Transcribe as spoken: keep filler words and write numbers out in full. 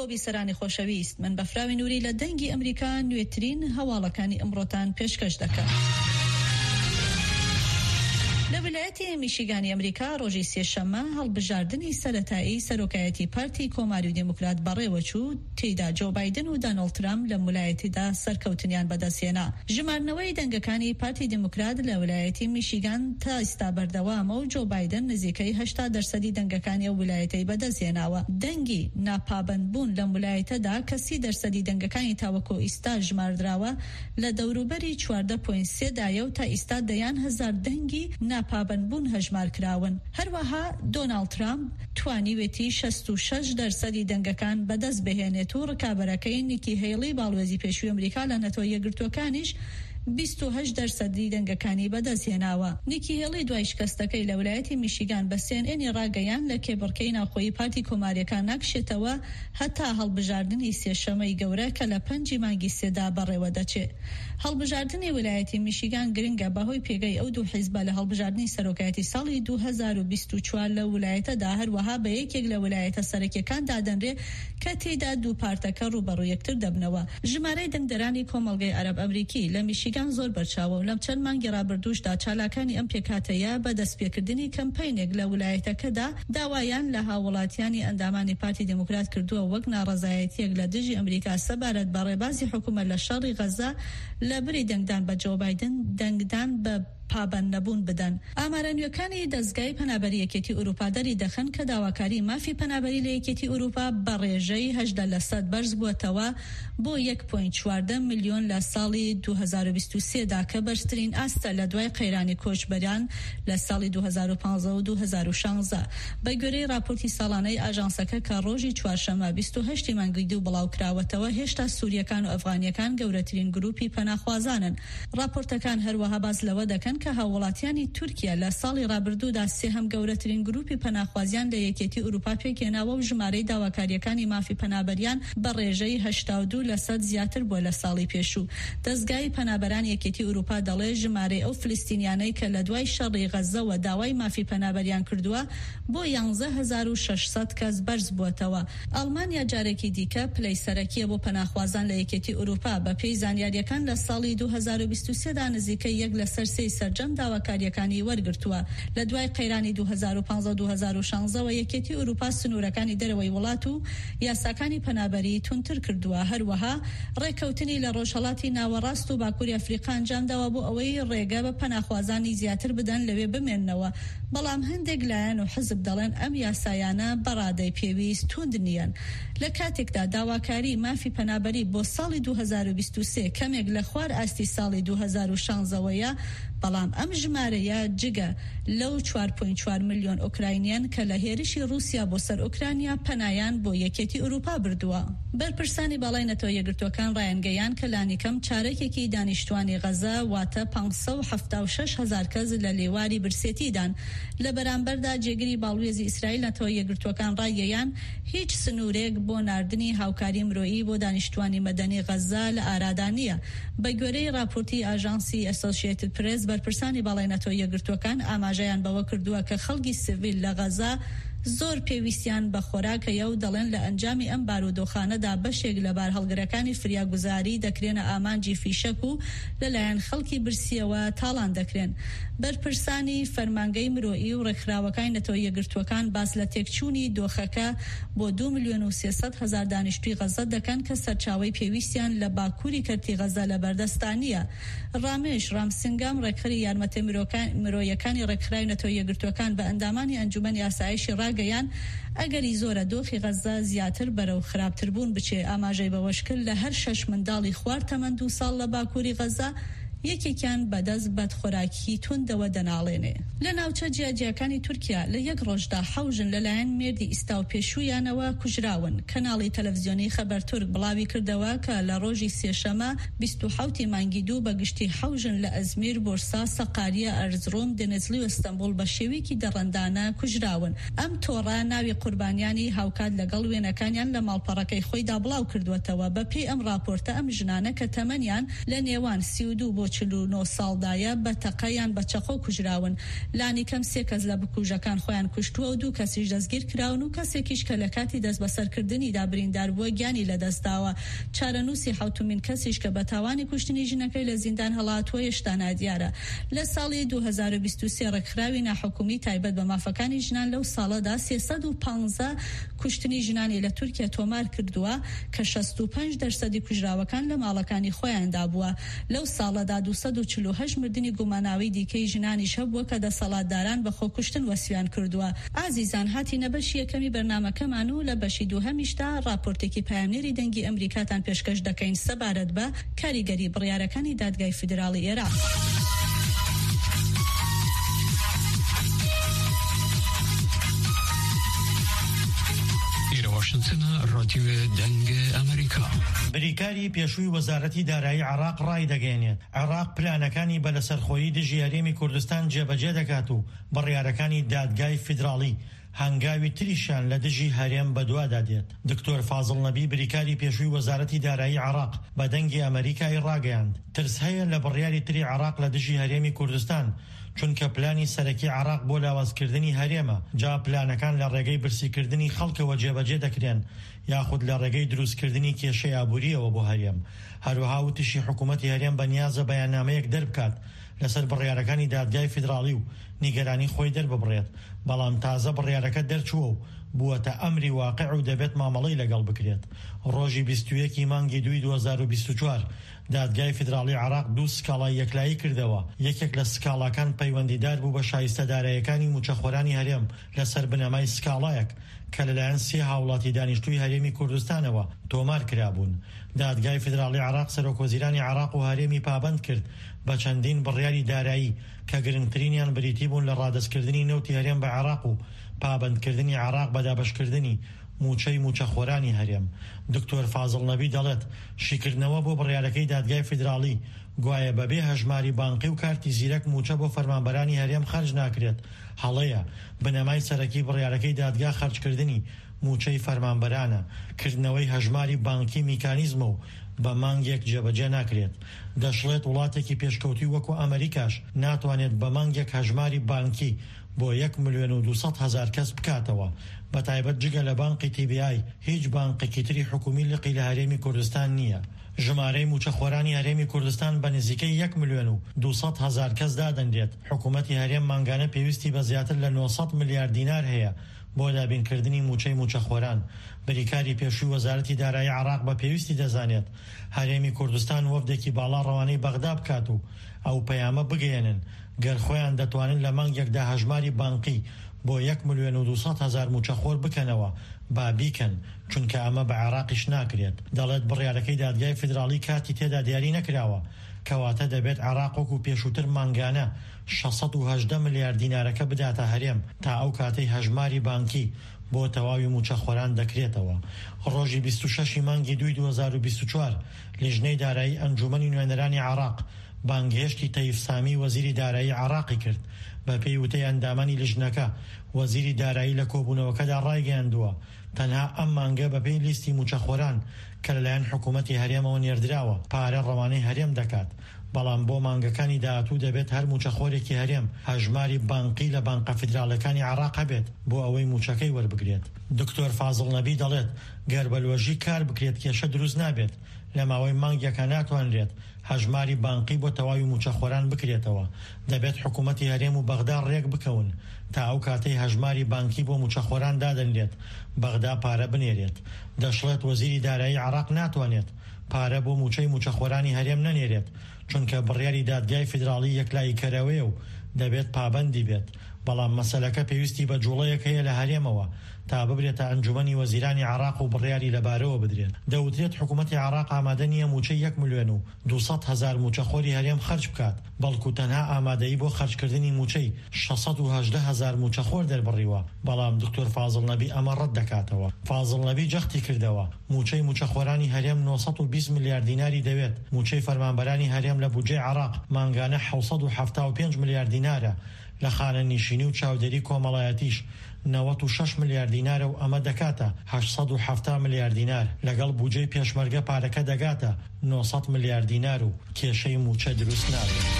بیسەرانی خۆشەویست، من بەفراوی نووری لە دەنگی ئەمریکا نوێترین هەواڵەکانی ئەمڕۆتان پێشکەش دەکەم. لە ویلایەتی میشیگانی ئەمریکا ڕۆژی سێشەممە هەڵبژاردننی سەرەتایی سەرۆکایەتی پارتی کۆماری و دموکرات بەڕێوەچوو، تێیدا جۆ بایدن و دۆناڵد ترامپ لە ویلایەتیدا سەرکەوتنیان بەدەستهێنا. ژمارنەوەی دەنگەکانی پارتی دموکرات لە ویلایەتی میشیگان تا ئێستا بەردەوامە و جۆ بایدن نزیکەی هەشتا دەرسەدی دەنگەکانی ئەو ویلایەتەی بەدەستهێناوە. دەنگی ناپابەندبوون لە ویلایەتەدا کە سی دەرسەدی دەنگەکانی تاوەکو ئیستا ژماردراوە لە دەوروبەری چواردە پۆینت سێ دایە و تا ئیستا دەیان هەزار دەنگی ناپابەندبوون هەژمار کراون. هەروەها دۆناڵد ترامپ توانیوێتی شەست و شەش دەرسەدی دەنگەکان بەدەست بهێنێت و ڕکابەرەکەی نیکی هێڵی باڵوێزی پێشووی ئەمریکا لە نەتۆ یەکگرتوەکانیش بیست و هەشت دەرسەدی دەنگەکانی بەدەستهێناوە. نیکی هێڵی دوای شکستەکەی لە ویلایەتی میشیگان بە سی ئێن ئێنی ڕاگەیان لە کێبڕکەی ناوخۆیی پارتی کۆماریەکان ناکشێتەوە هەتا هەڵبژاردننی سێشەمەی گەورە کە لە پەنجی مانگی سێدا بەڕێوە دەچێت. هەڵبژاردننی ویلایەتی میشیگان گرنگە بەهۆی پێگەی ئەو دوو حیزبە لە هەڵبژاردننی سەرۆکایەتی ساڵی دوو هەزار و بیست و چوار لە ویلایەتەدا هەروەها بە یەکێک لە ویلایەتە سەرەکیەکان دادەنرێ کە تێیدا دوو پارتەکە ڕوبەڕوو یەکتر دەبنەوە. ژمارەی دەنگدەرانی کۆمەڵگەی عەرەب ئەمریکی لە میشیگان زۆر بەرچاوە و لەم چەند مانگی ڕابردووشدا چالاکانی ئەم پێکهاتەیە بە دەستپێکردنی کەمپەینێک لە ویلایەتەکەدا داوایان لە هاوڵاتیانی ئەندامانی پارتی دموکرات کردووە وەک ناڕەزایەتیەک لە دژی ئەمریکا سەبارەت بە ڕێبازی حکوومەت لە شەڕی غەزا لە بری دەنگدان بە جۆ بایدن دەنگدان بە پابەند نەبوون بدەن. ئامارە نوێکانی دەستگای پەنابەری یەکێتی ئوروپا دەری دەخەن کە داواکاری مافی پەنابەری لە یەکێتی ئوروپا بە ڕێژەی هەژدە لە سەد بەرز بووەتەوە بۆ یەک پۆینت چواردە ملیۆن لە ساڵی دوو هەزار و بیست و سێ دا کە بەرزترین ئاستە لە دوای قەیرانی کۆچبەران لە ساڵی دوو هەزار و پانزە و دوو هەزار و شانزە. بە گوێرەی راپۆرتی ساڵانەی ئاژانسەکە کە ڕۆژی چوارشەممە بیست و هەشتی مانگی دوو بڵاو کراوەتەوە، هێشتا سووریەکان و ئەفغانیەکان گەورەترین گروپی پەناخوازانن. راپۆرتەکان هەروەها باز لەوە دەکەن کە هاوڵاتیانی تورکیا لە ساڵی ڕابردوودا سێهەم گەورەترین گروپی پەناخوازیان لە یەکێتی ئوروپا پێکهێناوە و ژمارەی داواکاریەکانی مافی پەنابەریان بە ڕێژەی هەشتا و دوو لە سەد زیاتر بووە لە ساڵی پێشوو. دەستگای پەنابەران یەکێتی ئوروپا دەڵێ ژمارەی ئەو فلستینیانەی کە لە دوای شەڕی غەزەوە داوای مافی پەنابەریان کردووە بۆ یانزە هەزار و شەش سەد کەس بەرز بووەتەوە. ئەڵمانیا جارێکی دیکە پلەی سەرەکیە بۆ پەناخوازان لە یەکێتی ئوروپا. بە پێی زانیاریەکان لە ساڵی دوو هەزار و بیست و سێ دا نزیکەی یەک لە سەر سێی سەرجەم داواکاریەکانی وەرگرتووە. لە دوای قەیرانی دوو هەزار و پانزە و دوو هەزار و شانزەوە یەکێتی ئوروپا سنوورەکانی دەرەوەی وڵات و یاساکانی پەنابەری تونتر کردووە. هەروەها ڕێکەوتنی لە ڕۆژهەڵاتی ناوەڕاست و باکووری ئەفریقا ئەنجامداوە بۆ ئەوەی ڕێگە بە پەناخوازانی زیاتر بدەن لەوێ بمێننەوە. بەڵام هەندێک لایەن و حزب دەڵێن ئەم یاسایانە بەڕادەی پێویست توند نیەن. لە کاتێکدا داواکاری مافی پەنابەری بۆ ساڵی دوو هەزار و بیست و سێ کەمێک لە خوار ئاستی ساڵی دوو هەزار و شانزەوەیە، بەڵام ئەم ژمارەیە جگە لەو چوار پۆینت چوار ملیۆن ئوکراینیان کە لە هێرشی رووسیا بۆ سەر ئوکرانیا پەنایان بۆ یەکێتی ئوروپا بردووە. بەرپرسانی باڵای نەتۆ یەکگرتوەکان ڕایانگەیان کە لانیکەم چارەکێکی دانیشتوانی غەزە واتە پانسە و هەفتا و شەش هەزار کەس لە لێواری برسێتیدان. لە بەرامبەردا جێگری باڵوێزی ئیسرائیل نەتۆ یەکگرتوەکان ڕایگەیان هیچ سنوورێک بۆ ناردنی هاوکاری مرۆیی بۆ دانیشتوانی مەدەنی غەزە لە ئارادانیە. بە گوێرەی راپۆرتی ئاژانسی ئەسۆسیێتد پرێس، بەرپرسانی باڵای نەتۆ یەکگرتوەکان ئاماژەیان بەوە کردووە کە خەڵکی سیڤیل لە غەزە زۆر پێویستیان بە خۆراکەیە و دەڵێن لە ئەنجامی ئەم بارودۆخانەدا بەشێک لە بارهەڵگرەکانی فریاگوزاری دەکرێنە ئامانجی فیشەک و لەلایەن خەڵکی برسیەوە تاڵان دەکرێن. بەرپرسانی فەرمانگەی مرۆیی و ڕێکخراوەکانی نەتۆ یەکگرتوەکان باس لە تێکچوونی دۆخەکە بۆ دوو ملیۆن و سێسەد هەزار دانیشتووی غەزە دەکەن کە سەرچاوەی پێویستیان لە باکووری کەرتی غەزە لە بەردەستانیە. ڕامێش ڕامسنگام ڕێکخەری یارمەتە مرۆیەکانی ڕێکخراوی نەتۆ یەکگرتوەکان بە ئەندامانی ئەنجومەنی ئاسایشی ڕاگەیان ئەگەری زۆرە دۆخی غەزە زیاتر بەرەو خراپتر بوون بچێ. ئاماژەی بەوەش کرد لە هەر شەش منداڵی خوار تەمەن دو ساڵ لە باکووری غەزە یەکێکیان بەدەست بەدخۆراکی توندەوە دەناڵێنێ. لە ناوچە جیاجیەکانی تورکیا لە یەک ڕۆژدا حەوژن لەلایەن مێردی ئیستا و پێشوویانەوە کوژراون. کەناڵی تەلەڤیزیۆنی خەبەر تورک بڵاوی کردەوە کە لە ڕۆژی سێشەمە بیست و حەوتی مانگی دوو بە گشتی حەوژن لە ئەزمیر، بۆرسا، سەقاریە، ئەرزڕۆم، دێنەزلی و ئەستەمبول بە شێوەیەکی دەڕەندانە کوژراون. ئەم تۆڕە ناوی قوربانیانی هاوکات لەگەڵ وێنەکانیان لە ماڵپەڕەکەی خۆیدا بڵاو کردوەتەوە. بە پێی ئەم راپۆرتە ئەم ژنانە کە تەمەنیان لە نێوان سی و دوو بۆ چل و نۆ ساڵدایە بە تەقەیان بە چەقۆ کوژراون. لانی کەم سێ کەس لە بکوژەکان خۆیان کوشتووە و دوو کەسیش دەستگیر کراون و کەسێکیش کە لە کاتی دەست بەسەرکردنیدا بریندار بووە گیانی لەدەستداوە. چارەنووسی حوتمین کەسیش کە بە تاوانی کوشتنی ژنەکەی لە زیندان هەڵاتووە هێشتا نادیارە. لە ساڵی دوو هەزار و بیست و سێ ڕێکخراوی ناحکومی تایبەت بە مافەکانی ژنان لەو ساڵەدا سێسەد و پانزە کوشتنی ژنانی لە تورکیا تۆمار کردووە کە شەست و پێنج دەرسەدی کوژراوەکان لە ماڵەکانی خۆیاندا بووە. لەو ساڵەدا دووسەد و چل و هەشت مردنی گوماناوی دیکەی ژنانیش هەبووە کە دەسەڵاتداران بە خۆکوشتن وەسویان کردووە. ئازیزان هاتینە بەشی یەکەمی بەرنامەکەمان و لە بەشی دووهەمیشدا راپۆرتێکی پایانێری دەنگی ئەمریکاتان پێشکەش دەکەین سەبارەت بە کاریگەری بڕیارەکانی دادگای فیدراڵی عێراق. رادیو دەنگ ئەمریکا. بریکاری پێشووی وەزارەتی دارایی عێراق ڕای دەگەێنێت عێراق پلانەکانی بەلەسەرخۆیی دژی هەرێمی کوردستان جێبەجێ دەکات و بڕیارەکانی دادگای فیدراڵی هەنگاوی تریشان لە دژی هەرێم بەدووادا دێت. دکتۆر فازڵ نەبی بریکاری پێشووی وەزارەتی دارایی عێراق بە دەنگی ئەمریکای ڕاگەیاند ترس هەیە لە بڕیاری تری عێراق لە دژی هەرێمی کوردستان چونکە پلانی سەرەکی عێراق بۆ لاوازکردنی هەرێمە، جا پلانەکان لە ڕێگەی برسیکردنی خەڵکەوە جێبەجێ دەکرێن یاخود لە ڕێگەی دروستکردنی کێشەی ئابووریەوە بۆ هەرێم. هەروەها وتشی حکوومەتی هەرێم بەنیازە بەیاننامەیەک دەربکات لەسەر بڕیارەکانی دادگای فیدراڵی و نیگەرانی خۆی دەرببڕێت، بەڵام تازە بڕیارەکە دەرچووە و بووەتە ئەمری واقع و دەبێت مامەڵەی لەگەڵ بکرێت. ڕۆژی بیست و یەکی مانگی دووی دوو هەزار و بیست و چوار دادگای فیدراڵی عێراق دوو سکاڵای یەکلایی کردەوە. یەکێک لە سکاڵاکان پەیوەندیدار بوو بە شایستەدارایەکانی موچەخۆرانی هەرێم لەسەر بنەمای سکاڵایەک کە لەلایەن سێ هاوڵاتی دانیشتووی هەرێمی کوردستانەوە تۆمار کرابوون. دادگای فیدراڵی عێراق سەرۆکوەزیرانی عێراق و هەرێمی پابند کرد بە چەندین بڕیاری دارایی کە گرنگترینیان بریتی بوون لە ڕادەستکردنی نەوتی هەرێم بە عێراق و پابندکردنی عێراق بە دابەشکردنی موچەی موچەخۆرانی هەرێم. دکتۆر فازڵ نەبی دەڵێت شیکردنەوە بۆ بڕیارەکەی دادگای فیدراڵی گوایە بەبێ هەژماری بانقی و کارتی زیرەک موچە بۆ فەرمانبەرانی هەرێم خەرج ناکرێت. هەڵەیە بنەمای سەرەکی بڕیارەکەی دادگا خەرجکردنی موچەی فەرمانبەرانە، کردنەوەی هەژماری بانکی میکانیزمە و بە مانگێک جێبەجێ ناکرێت. دەشڵێت وڵاتێکی پێشکەوتی وەکو ئەمریکاش ناتوانێت بە مانگێک هەژماری بانکی بۆ یەک ملیۆن و دووسەد هەزار کەس بکاتەوە. بە تایبەت جگە لە بانقی تی بی ئای هیچ بانقێکی تری حکومی لقی لە هەرێمی کوردستان نییە. ژمارەی موچەخۆرانی هەرێمی کوردستان بە نزیکەی یەک ملیۆن و دووسەد هەزار کەس دادەنرێت. حکوومەتی هەرێم مانگانە پێویستی بە زیاتر لە نۆ سەد ملیارد دینار هەیە بۆ دابینکردنی موچەی موچەخۆران. بریکاری پێشووی وەزارەتی دارایی عێراق بە پێویستی دەزانێت هەرێمی کوردستان وەفدێکی باڵا ڕەوانەی بەغدا بکات و ئەو پەیامە بگەێنن گەر خۆیان دەتوانن لە مانگێکدا هەژماری بانقی بۆ یەک ملیۆن و دووسەد هەزار موچەخۆر بکەنەوە با بیکەن، چونکە ئەمە بە عێراقیش ناکرێت. دەڵێت بڕیارەکەی دادگای فیدراڵی کاتی تێدا دیاری نەکراوە، کەواتە دەبێت عێراق وەکو پێشووتر مانگانە شەشسەد و هەژدە ملیارد دینارەکە بداتە هەرێم تا ئەو کاتەی هەژماری بانکی بۆ تەواوی موچەخۆران دەکرێتەوە. ڕۆژی بیست و شەشی مانگی دووی دوو هەزار و بیست و چوار لیژنەی دارایی ئەنجومەنی نوێنەرانی عێراق بانگهێشتی تەیف سامی وەزیری دارایی عێراقی کرد. بە پێی وتەی ئەندامانی لیژنەکە وەزیری دارایی لە کۆبوونەوەکەدا ڕایگەیاندووە تەنها ئەم مانگە بە پێی لیستی موچەخۆران کە لەلایەن حکوومەتی هەرێمەوە نێردراوە پارە ڕەوانەی هەرێم دەکات، بەڵام بۆ مانگەکانی داهاتوو دەبێت هەر موچەخۆرێکی هەرێم هەژماری بانقی لە بانقە فیدراڵەکانی عێراق هەبێت بۆ ئەوەی موچەکەی وەربگرێت. دکتۆر فازڵ نەبی دەڵێت گەر بەلوەژی کار بکرێت کێشە دروست نابێت، لە ماوەی مانگێکە ناتوانرێت هەژماری بانقی بۆ تەواوی موچەخۆران بکرێتەوە. دەبێت حکوومەتی هەرێم و بەغدا ڕێک بکەون تا ئەو کاتەی هەژماری بانکی بۆ موچەخۆران دادەنرێت بەغدا پارە بنێرێت. دەشڵێت وەزیری دارایی عێراق ناتوانێت پارە بۆ موچەی موچەخۆرانی هەرێم نەنێرێت، چونکە بڕیاری دادگای فیدراڵی یەکلایی کەرەوەیە و دەبێت پابەندی بێت. بەڵام مەسەلەکە پێویستی بە جوڵەیەک هەیە لە هەرێمەوە تا ببرێتە ئەنجومەنی وەزیرانی عێراق و بڕیاری لەبارەوە بدرێت. دەوترێت حکوومەتی عێراق ئامادە نییە موچەی یەک ملیۆن و دووسەد هەزار موچەخۆری هەرێم خەرج بکات، بەڵکو تەنها ئامادەیی بۆ خەرجکردنی موچەی شەشسەد و هەژدە هەزار موچەخۆر دەربڕیوە. بەڵام دکتۆر فازڵ نەبی ئەمە ڕەت دەکاتەوە. فازڵ نەبی جەختی کردەوە موچەی موچەخۆرانی هەرێم نۆ سەد و بیست ملیارد دیناری دەوێت. موچەی فەرمانبەرانی هەرێم لە بودجەی عێراق مانگانە حەوت سەد و هەفتاد و پێنج ملیارد دینارە. لە خانە نیشینی و چاودێری کۆمەڵایەتیش نەوەت و شەش ملیار دینارە و ئەمە دەکاتە هەشت سەد و هەفتاد ملیار دینار لەگەڵ بودجەی پێشمەرگە پارەکە دەگاتە نۆ سەد ملیار دینار و کێشەی موچە دروست نابێت.